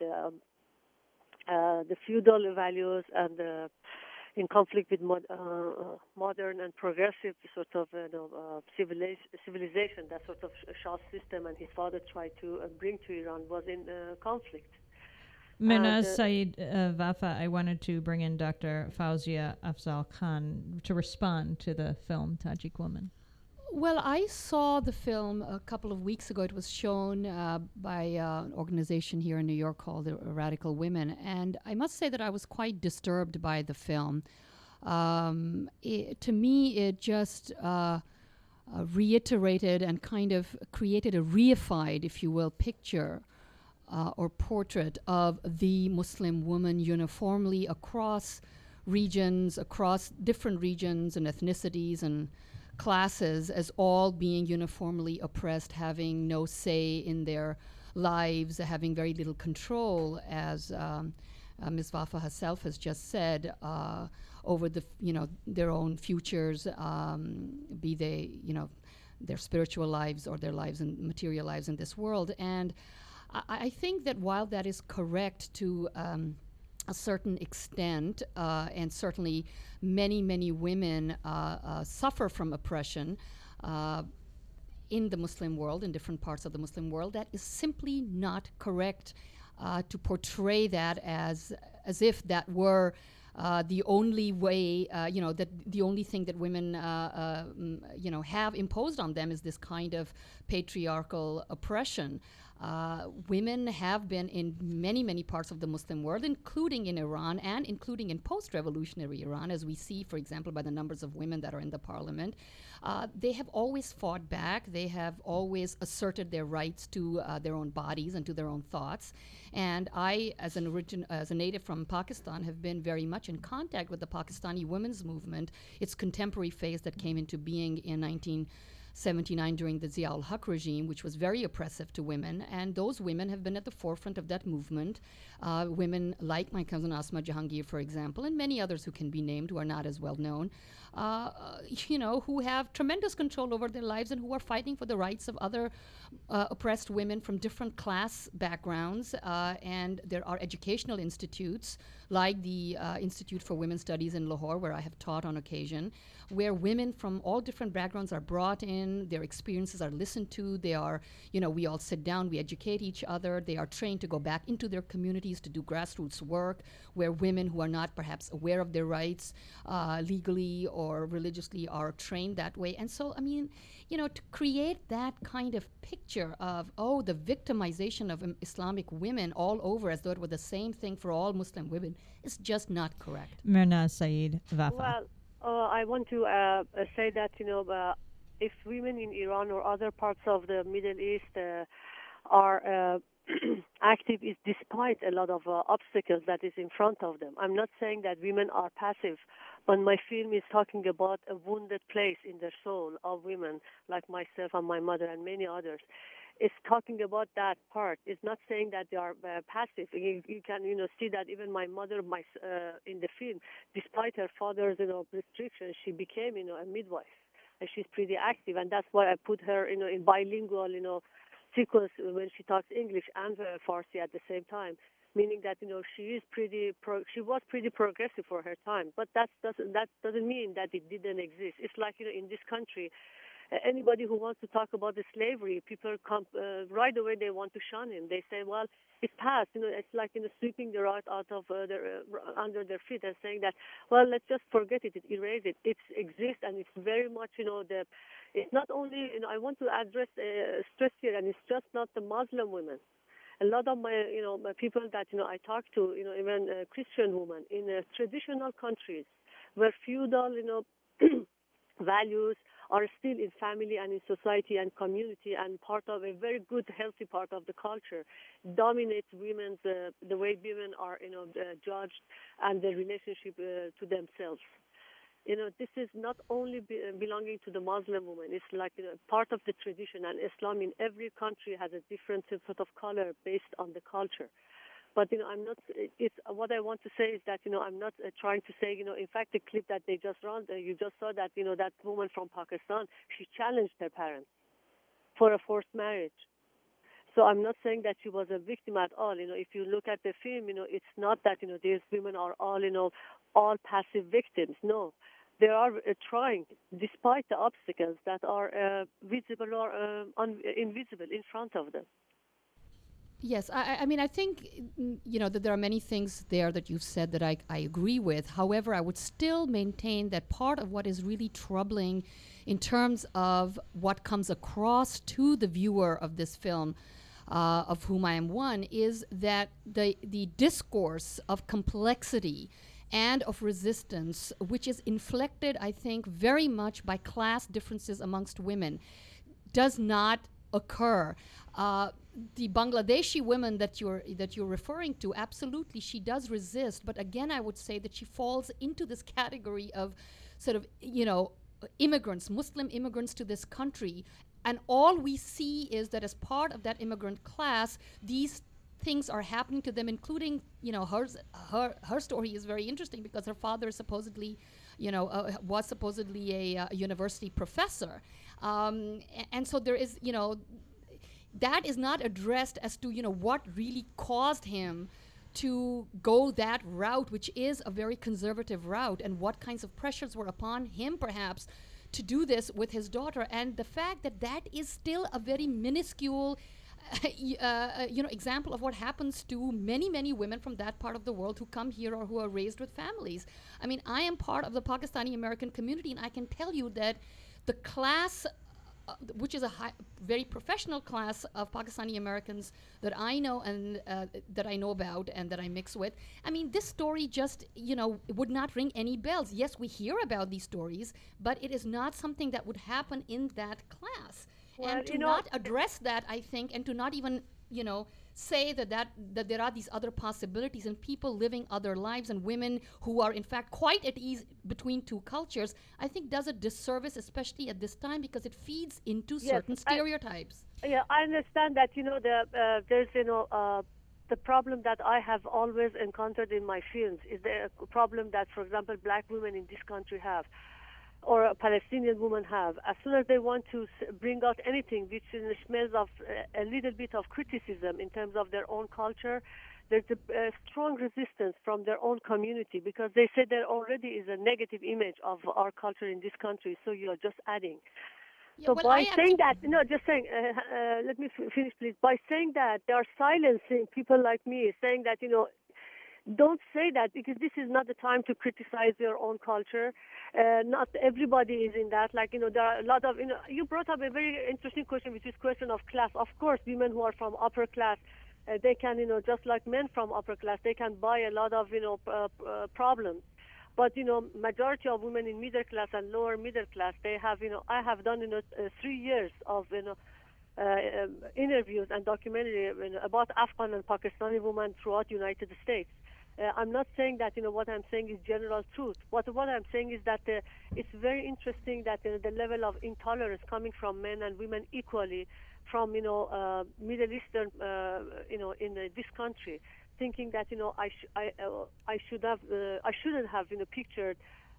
S14: the feudal values and in conflict with modern and progressive sort of civilization, that sort of Shah system and his father tried to bring to Iran, was in conflict.
S1: Mernaz Saeed Vafa, I wanted to bring in Dr. Fawzia Afzal Khan to respond to the film Tajik Woman.
S11: Well, I saw the film a couple of weeks ago. It was shown by an organization here in New York called Radical Women, and I must say that I was quite disturbed by the film. To me, it just reiterated and kind of created a reified, if you will, picture or portrait of the Muslim woman uniformly across regions, across different regions and ethnicities and classes, as all being uniformly oppressed, having no say in their lives, having very little control, as Ms. Wafa herself has just said, over their own futures, be they, their spiritual lives or their lives and material lives in this world. And I think that while that is correct to a certain extent, and certainly many women suffer from oppression in the Muslim world, in different parts of the Muslim world, that is simply not correct to portray that as if that were the only way, that the only thing that women, have imposed on them is this kind of patriarchal oppression. Women have been in many parts of the Muslim world, including in Iran and including in post-revolutionary Iran, as we see, for example, by the numbers of women that are in the parliament. They have always fought back. They have always asserted their rights to their own bodies and to their own thoughts. And I, as a native from Pakistan, have been very much in contact with the Pakistani women's movement, its contemporary phase that came into being in 1979 during the Zia ul-Haq regime, which was very oppressive to women, and those women have been at the forefront of that movement. Women like my cousin Asma Jahangir, for example, and many others who can be named who are not as well known, who have tremendous control over their lives and who are fighting for the rights of other oppressed women from different class backgrounds. And there are educational institutes like the Institute for Women's Studies in Lahore, where I have taught on occasion, where women from all different backgrounds are brought in, their experiences are listened to, they are, we all sit down, we educate each other, they are trained to go back into their communities to do grassroots work, where women who are not perhaps aware of their rights legally or religiously are trained that way. And so, to create that kind of picture of, the victimization of Islamic women all over as though it were the same thing for all Muslim women is just not correct.
S1: Mirna Saeed Wafa.
S14: Well, I want to say that, if women in Iran or other parts of the Middle East are active, is despite a lot of obstacles that is in front of them. I'm not saying that women are passive, but my film is talking about a wounded place in the soul of women like myself and my mother and many others. It's talking about that part. It's not saying that they are passive. You can, see that even my mother, in the film, despite her father's, restrictions, she became, a midwife, and she's pretty active, and that's why I put her, in bilingual, sequence when she talks English and Farsi at the same time, meaning that, she was pretty progressive for her time, but that doesn't mean that it didn't exist. It's like, in this country, anybody who wants to talk about the slavery, people come right away. They want to shun him. They say, "Well, it's past." It's like sweeping the rug out of under their feet and saying that, "Well, let's just forget it, erase it." It exists, and it's very much it's not only I want to address stress here, and it's just not the Muslim women. A lot of my my people that I talk to, even Christian women in traditional countries where feudal values are still in family and in society and community, and part of a very good, healthy part of the culture, dominates women's the way women are judged and their relationship to themselves. This is not only belonging to the Muslim woman. It's like part of the tradition, and Islam in every country has a different sort of color based on the culture. But I'm not. It's what I want to say is that I'm not trying to say in fact the clip that they just ran, you just saw that that woman from Pakistan, she challenged her parents for a forced marriage. So I'm not saying that she was a victim at all. If you look at the film, it's not that these women are all passive victims. No, they are trying, despite the obstacles that are visible or invisible in front of them.
S11: Yes, I think, that there are many things there that you've said that I agree with. However, I would still maintain that part of what is really troubling in terms of what comes across to the viewer of this film, of whom I am one, is that the discourse of complexity and of resistance, which is inflected, I think, very much by class differences amongst women, does not occur. The Bangladeshi women that you're referring to, absolutely, she does resist. But again, I would say that she falls into this category of sort of, immigrants, Muslim immigrants to this country. And all we see is that as part of that immigrant class, these things are happening to them, including, her story is very interesting because her father is supposedly, was supposedly a university professor. And so there is, that is not addressed as to, what really caused him to go that route, which is a very conservative route, and what kinds of pressures were upon him, perhaps, to do this with his daughter. And the fact that that is still a very minuscule example of what happens to many, many women from that part of the world who come here or who are raised with families. I mean, I am part of the Pakistani American community, and I can tell you that the class, which is a very professional class of Pakistani Americans that I know and that I know about and that I mix with, I mean, this story just, would not ring any bells. Yes, we hear about these stories, but it is not something that would happen in that class.
S14: Well,
S11: and to not address that, I think, and to not even, say that there are these other possibilities and people living other lives and women who are in fact quite at ease between two cultures, I think does a disservice, especially at this time, because it feeds into certain stereotypes.
S14: I understand that, there's, the problem that I have always encountered in my films is the problem that, for example, black women in this country have, or a Palestinian woman have. As soon as they want to bring out anything which smells of a little bit of criticism in terms of their own culture, there's a strong resistance from their own community because they say there already is a negative image of our culture in this country, so you are just adding.
S11: Yeah,
S14: So
S11: well,
S14: by saying that, let me finish, please. By saying that, they are silencing people like me, saying that, don't say that because this is not the time to criticize your own culture. Not everybody is in that. There are a lot of, you brought up a very interesting question, which is question of class. Of course, women who are from upper class, they can, just like men from upper class, they can buy a lot of, problems. But, majority of women in middle class and lower middle class, they have, I have done, 3 years of, interviews and documentary about Afghan and Pakistani women throughout United States. I'm not saying that, what I'm saying is general truth. What I'm saying is that it's very interesting that the level of intolerance coming from men and women equally from, Middle Eastern, in this country, thinking that, I shouldn't have, pictured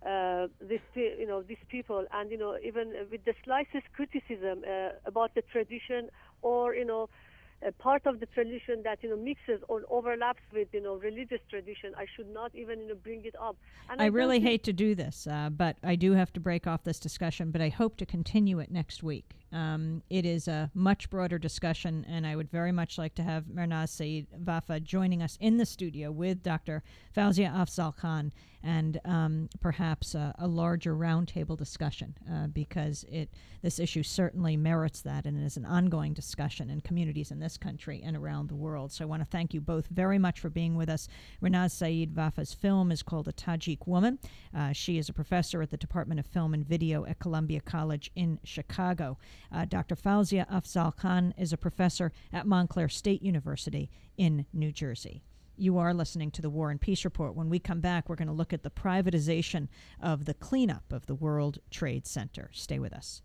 S14: these people, and, even with the slightest criticism about the tradition or, a part of the tradition that mixes or overlaps with religious tradition, I should not even bring it up. And
S1: I really hate to do this, but I do have to break off this discussion. But I hope to continue it next week. It is a much broader discussion, and I would very much like to have Mernaz Saeed Vafa joining us in the studio with Dr. Fawzia Afzal Khan, and perhaps a larger roundtable discussion, because this issue certainly merits that, and it is an ongoing discussion in communities in this country and around the world. So I want to thank you both very much for being with us. Mernaz Saeed Vafa's film is called A Tajik Woman. She is a professor at the Department of Film and Video at Columbia College in Chicago. Dr. Fawzia Afzal Khan is a professor at Montclair State University in New Jersey. You are listening to the War and Peace Report. When we come back, we're going to look at the privatization of the cleanup of the World Trade Center. Stay with us.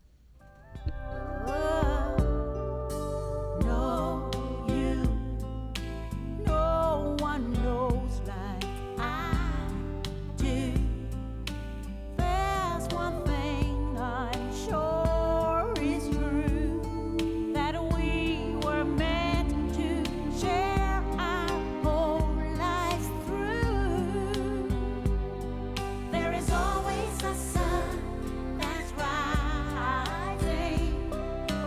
S10: No one knows like I do. There's one thing I'm sure is true, that we were meant to share our whole lives through. There is always a sun that's rising.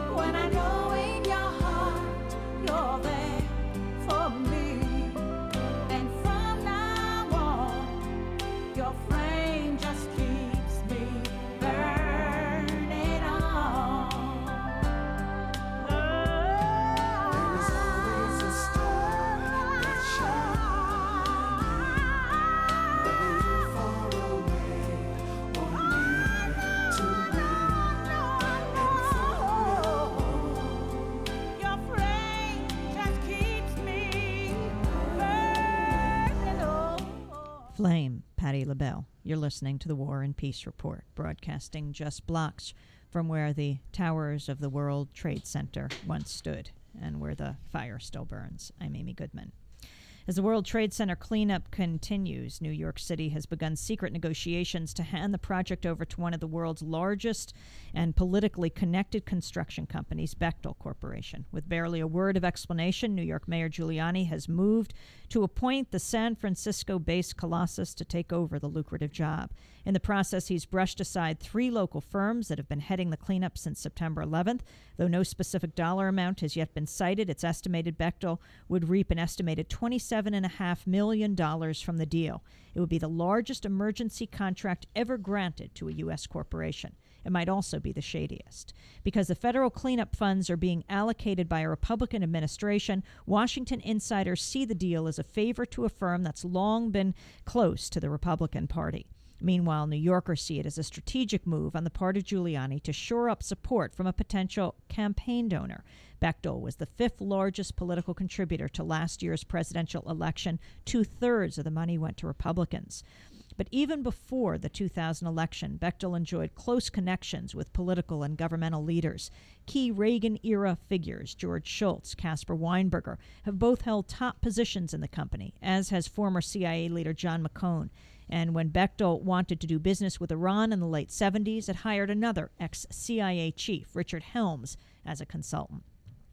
S1: Flame, Patti LaBelle. You're listening to the War and Peace Report, broadcasting just blocks from where the towers of the World Trade Center once stood and where the fire still burns. I'm Amy Goodman. As the World Trade Center cleanup continues, New York City has begun secret negotiations to hand the project over to one of the world's largest and politically connected construction companies, Bechtel Corporation. With barely a word of explanation, New York Mayor Giuliani has moved to appoint the San Francisco-based Colossus to take over the lucrative job. In the process, he's brushed aside 3 local firms that have been heading the cleanup since September 11th. Though no specific dollar amount has yet been cited, it's estimated Bechtel would reap an estimated $27.5 million from the deal. It would be the largest emergency contract ever granted to a U.S. corporation. It might also be the shadiest. Because the federal cleanup funds are being allocated by a Republican administration, Washington insiders see the deal as a favor to a firm that's long been close to the Republican Party. Meanwhile, New Yorkers see it as a strategic move on the part of Giuliani to shore up support from a potential campaign donor. Bechtel was the 5th largest political contributor to last year's presidential election. 2/3 of the money went to Republicans. But even before the 2000 election, Bechtel enjoyed close connections with political and governmental leaders. Key Reagan-era figures, George Shultz, Caspar Weinberger, have both held top positions in the company, as has former CIA leader John McCone. And when Bechtel wanted to do business with Iran in the late 70s, it hired another ex-CIA chief, Richard Helms, as a consultant.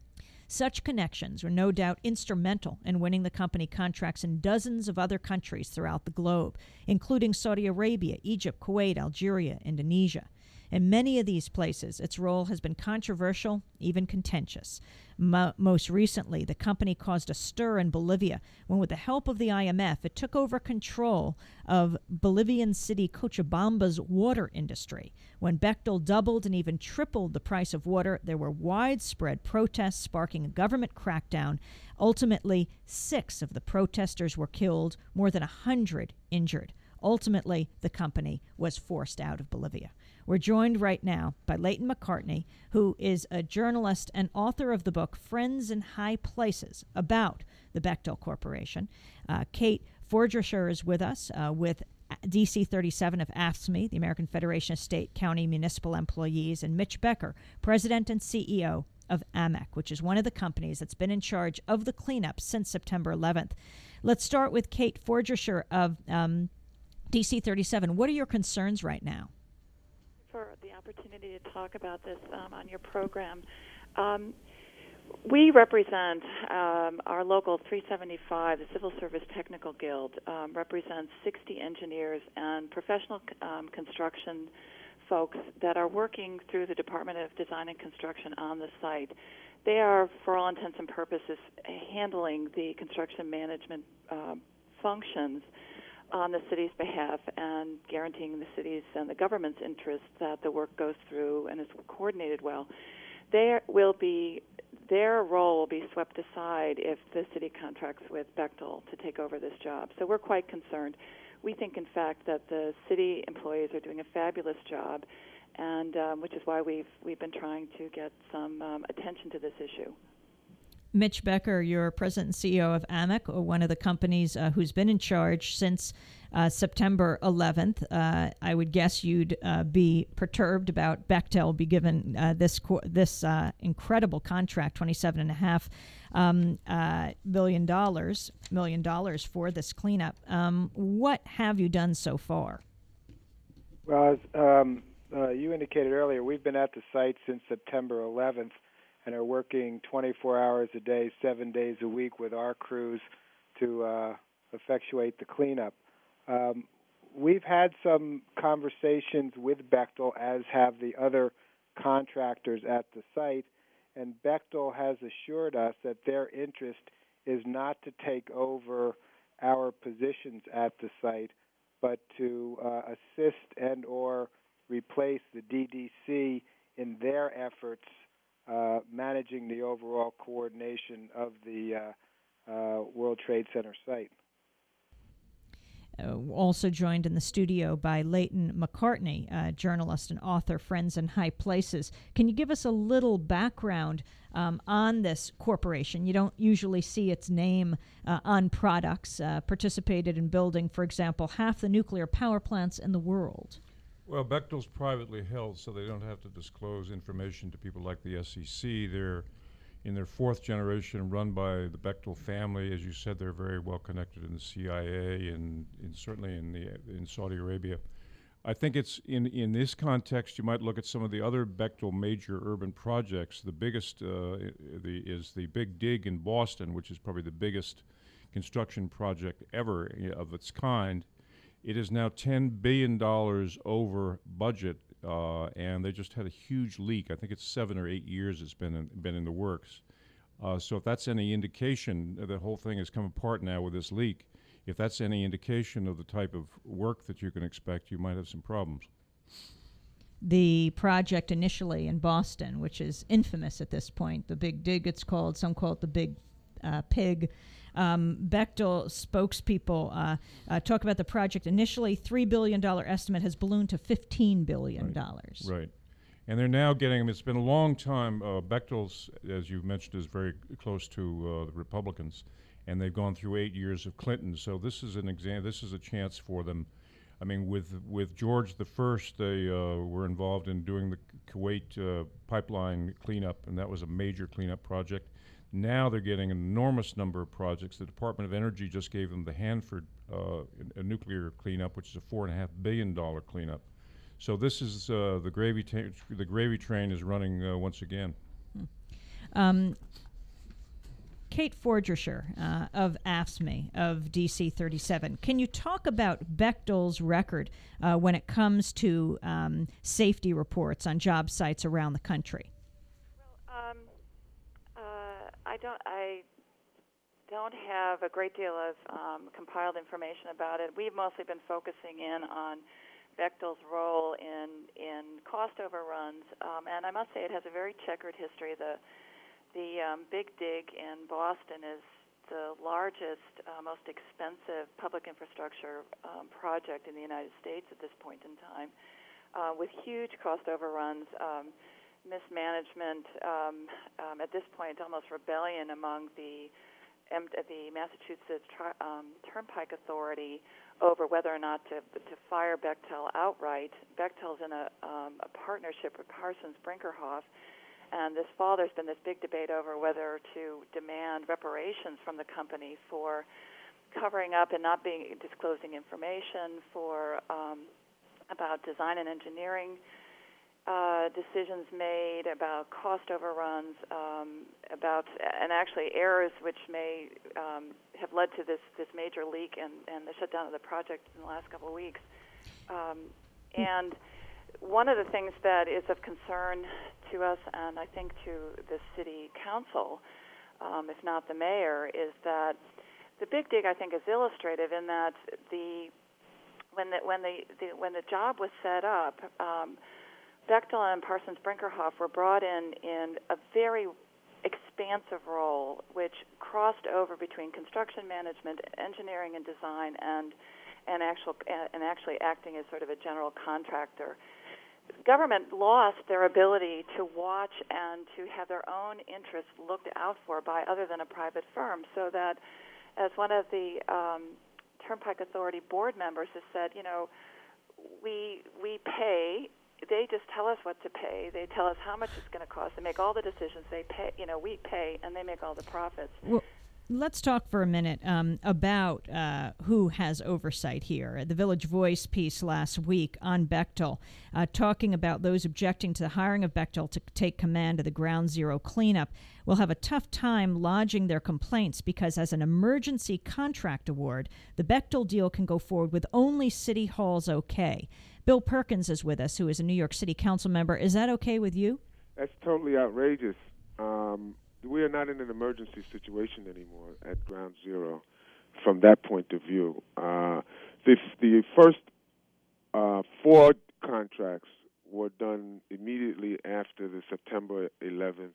S1: Such connections were no doubt instrumental in winning the company contracts in dozens of other countries throughout the globe, including Saudi Arabia, Egypt, Kuwait, Algeria, Indonesia. In many of these places, its role has been controversial, even contentious. Most recently, the company caused a stir in Bolivia when, with the help of the IMF, it took over control of Bolivian city Cochabamba's water industry. When Bechtel doubled and even tripled the price of water, there were widespread protests sparking a government crackdown. Ultimately, 6 of the protesters were killed, more than 100 injured. Ultimately, the company was forced out of Bolivia. We're joined right now by Leighton McCartney, who is a journalist and author of the book Friends in High Places about the Bechtel Corporation. Kate Fordrisher is with us with DC 37 of AFSCME, the American Federation of State, County, Municipal Employees, and Mitch Becker, President and CEO of AMEC, which is one of the companies that's been in charge of the cleanup since September 11th. Let's start with Kate Fordrisher of DC 37. What are your concerns right now?
S15: For the opportunity to talk about this on your program. We represent our local 375, the Civil Service Technical Guild, represents 60 engineers and professional construction folks that are working through the Department of Design and Construction on the site. They are, for all intents and purposes, handling the construction management functions on the city's behalf and guaranteeing the city's and the government's interest that the work goes through and is coordinated well. Their role will be swept aside if the city contracts with Bechtel to take over this job. So we're quite concerned. We think, in fact, that the city employees are doing a fabulous job, and which is why we've been trying to get some attention to this issue.
S1: Mitch Becker, you're president and CEO of AMEC, one of the companies who's been in charge since September 11th. I would guess you'd be perturbed about Bechtel be given this incredible contract, $27.5 million for this cleanup. What have you done so far?
S16: Well, as you indicated earlier, we've been at the site since September 11th. And are working 24 hours a day, 7 days a week with our crews to effectuate the cleanup. We've had some conversations with Bechtel, as have the other contractors at the site, and Bechtel has assured us that their interest is not to take over our positions at the site, but to assist and or replace the DDC in their efforts managing the overall coordination of the World Trade Center site.
S1: Also joined in the studio by Leighton McCartney, journalist and author, Friends in High Places. Can you give us a little background on this corporation. You don't usually see its name on products. Participated in building, for example, half the nuclear power plants in the world.
S17: Well, Bechtel's privately held, so they don't have to disclose information to people like the SEC. They're in their fourth generation, run by the Bechtel family. As you said, they're very well connected in the CIA and certainly in Saudi Arabia. I think it's in this context, you might look at some of the other Bechtel major urban projects. The biggest is the Big Dig in Boston, which is probably the biggest construction project ever of its kind. It is now $10 billion over budget, and they just had a huge leak. I think it's 7 or 8 years it's been in the works. So if that's any indication, the whole thing has come apart now with this leak. If that's any indication of the type of work that you can expect, you might have some problems.
S1: The project initially in Boston, which is infamous at this point, the Big Dig it's called, some call it the Big Pig. Bechtel spokespeople talk about the project. Initially, $3 billion estimate has ballooned to $15 billion.
S17: Right. And they're now getting, it's been a long time. Bechtel's, as you mentioned, is very close to the Republicans, and they've gone through 8 years of Clinton. So this is an example. This is a chance for them. I mean, with George the First, they were involved in doing the Kuwait pipeline cleanup, and that was a major cleanup project. Now they're getting an enormous number of projects. The Department of Energy just gave them the Hanford a nuclear cleanup, which is a $4.5 billion cleanup. So this is the gravy train is running once again.
S1: Kate Forgersher of AFSCME of DC 37. Can you talk about Bechtel's record when it comes to safety reports on job sites around the country?
S15: I don't have a great deal of compiled information about it. We've mostly been focusing in on Bechtel's role in cost overruns, and I must say it has a very checkered history. The Big Dig in Boston is the largest, most expensive public infrastructure project in the United States at this point in time, with huge cost overruns, mismanagement, at this point almost rebellion among the Massachusetts Turnpike Authority over whether or not to fire Bechtel outright. Bechtel's in a partnership with Parsons Brinckerhoff, and this fall there's been this big debate over whether to demand reparations from the company for covering up and not disclosing information about design and engineering decisions made, about cost overruns, and actually errors which may have led to this major leak and the shutdown of the project in the last couple of weeks. And one of the things that is of concern to us, and I think to the city council, if not the mayor, is that the Big Dig, I think, is illustrative in that when the job was set up, Bechtel and Parsons Brinckerhoff were brought in a very expansive role, which crossed over between construction management, engineering and design, and actually acting as sort of a general contractor. Government lost their ability to watch and to have their own interests looked out for by other than a private firm, so that, as one of the Turnpike Authority board members has said, we pay. They just tell us what to pay. They tell us how much it's going to cost. They make all the decisions. They pay. We pay, and they make all the profits.
S1: Well, let's talk for a minute about who has oversight here. The Village Voice piece last week on Bechtel, talking about those objecting to the hiring of Bechtel to take command of the Ground Zero cleanup will have a tough time lodging their complaints because as an emergency contract award, the Bechtel deal can go forward with only City Hall's okay. Bill Perkins is with us, who is a New York City Council member. Is that okay with you?
S18: That's totally outrageous. We are not in an emergency situation anymore at Ground Zero from that point of view. The first 4 contracts were done immediately after the September 11th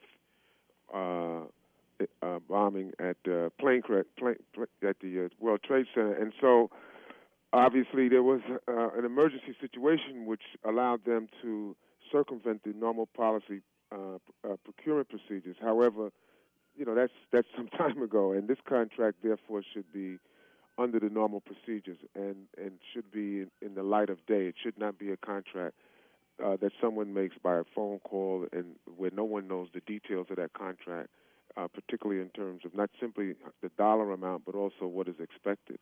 S18: bombing at the World Trade Center. And so obviously there was an emergency situation which allowed them to circumvent the normal policy procurement procedures. However, that's some time ago, and this contract therefore should be under the normal procedures and should be in the light of day. It should not be a contract that someone makes by a phone call and where no one knows the details of that contract, particularly in terms of not simply the dollar amount, but also what is expected.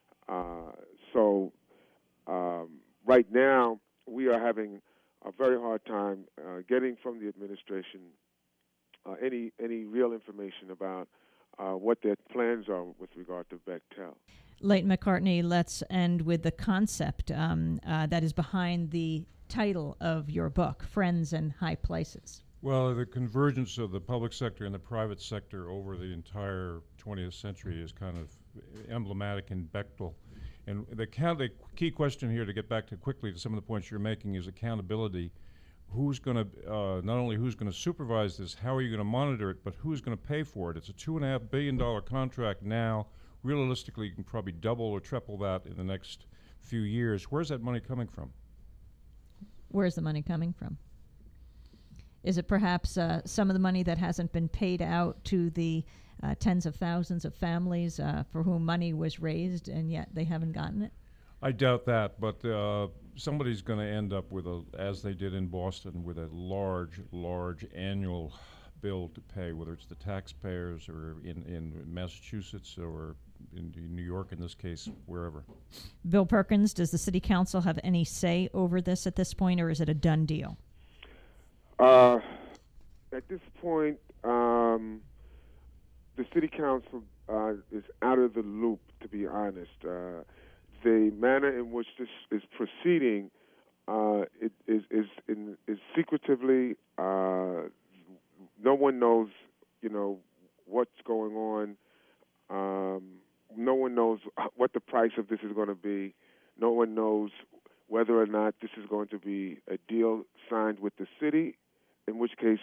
S18: Right now, we are having a very hard time getting from the administration any real information about what their plans are with regard to Bechtel.
S1: Leighton McCartney, let's end with the concept that is behind the title of your book, Friends in High Places.
S17: Well, the convergence of the public sector and the private sector over the entire 20th century is kind of emblematic in Bechtel. And the key question here, to get back to quickly to some of the points you're making, is accountability. Who's going to, not only who's going to supervise this, how are you going to monitor it, but who's going to pay for it? It's a $2.5 billion contract now. Realistically, you can probably double or triple that in the next few years. Where's that money coming from?
S1: Where's the money coming from? Is it perhaps some of the money that hasn't been paid out to the tens of thousands of families for whom money was raised and yet they haven't gotten it?
S17: I doubt that, but somebody's going to end up with as they did in Boston, with a large annual bill to pay, whether it's the taxpayers or in Massachusetts or in New York, in this case, wherever.
S1: Bill Perkins, does the City Council have any say over this at this point, or is it a done deal?
S18: At this point, the City Council is out of the loop, to be honest. The manner in which this is proceeding it is secretively. No one knows, what's going on. No one knows what the price of this is going to be. No one knows whether or not this is going to be a deal signed with the city, in which case,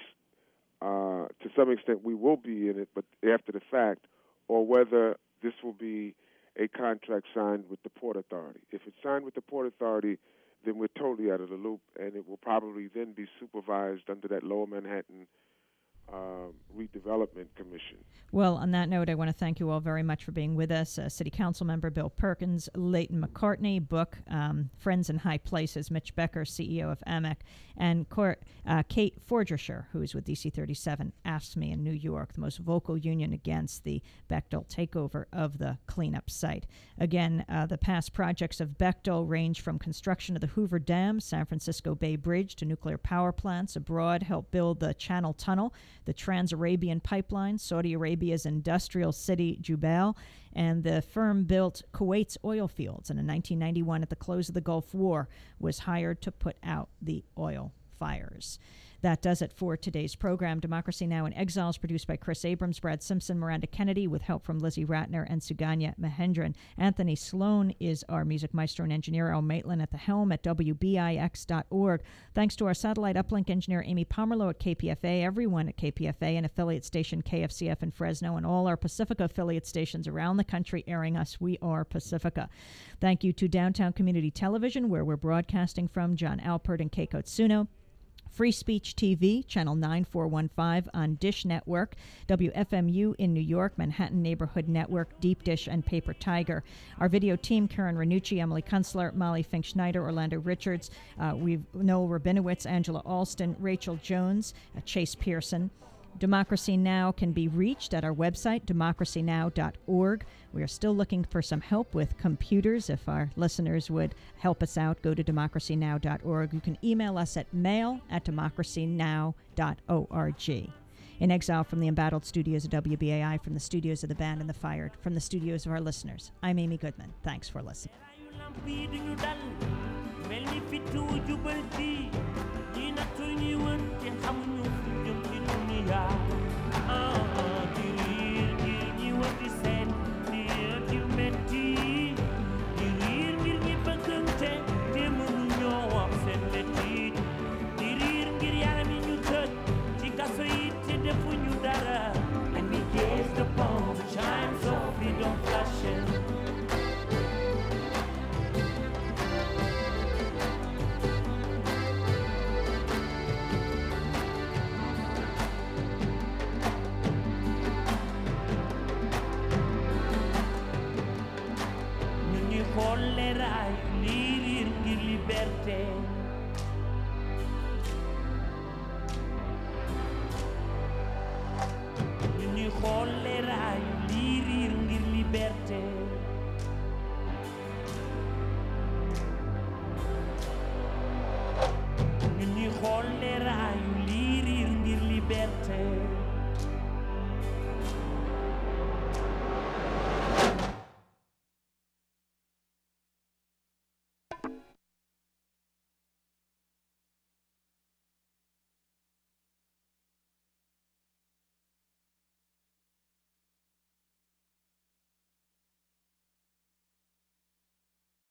S18: to some extent, we will be in it, but after the fact, or whether this will be a contract signed with the Port Authority. If it's signed with the Port Authority, then we're totally out of the loop, and it will probably then be supervised under that Lower Manhattan Redevelopment Commission.
S1: Well, on that note, I want to thank you all very much for being with us. City Council Member Bill Perkins, Leighton McCartney, book Friends in High Places, Mitch Becker, CEO of AMEC, and Kate Forgersher, who is with DC 37, AFSCME in New York, the most vocal union against the Bechtel takeover of the cleanup site. Again, the past projects of Bechtel range from construction of the Hoover Dam, San Francisco Bay Bridge, to nuclear power plants abroad, helped build the Channel Tunnel, the Trans-Arabian Pipeline, Saudi Arabia's industrial city Jubail, and the firm built Kuwait's oil fields, and in 1991, at the close of the Gulf War, was hired to put out the oil fires. That does it for today's program. Democracy Now! In Exile is produced by Chris Abrams, Brad Simpson, Miranda Kennedy, with help from Lizzie Ratner and Suganya Mahendran. Anthony Sloan is our music maestro and engineer. Al Maitland at the helm at WBIX.org. Thanks to our satellite uplink engineer, Amy Pomerlow at KPFA, everyone at KPFA, and affiliate station KFCF in Fresno, and all our Pacifica affiliate stations around the country airing us. We are Pacifica. Thank you to Downtown Community Television, where we're broadcasting from, John Alpert and Keiko Tsuno. Free Speech TV, channel 9415 on Dish Network, WFMU in New York, Manhattan Neighborhood Network, Deep Dish, and Paper Tiger. Our video team, Karen Ranucci, Emily Kunstler, Molly Fink-Schneider, Orlando Richards, Noel Rabinowitz, Angela Alston, Rachel Jones, Chase Pearson. Democracy Now! Can be reached at our website, democracynow.org. We are still looking for some help with computers. If our listeners would help us out, go to democracynow.org. You can email us at mail@democracynow.org. In Exile from the embattled studios of WBAI, from the studios of the Band and the Fired, from the studios of our listeners, I'm Amy Goodman. Thanks for listening.
S10: And we gazed upon the chimes of freedom flashing. raayu lii riir ngir liberté ñu ñuy xool raayu lii riir ngir liberté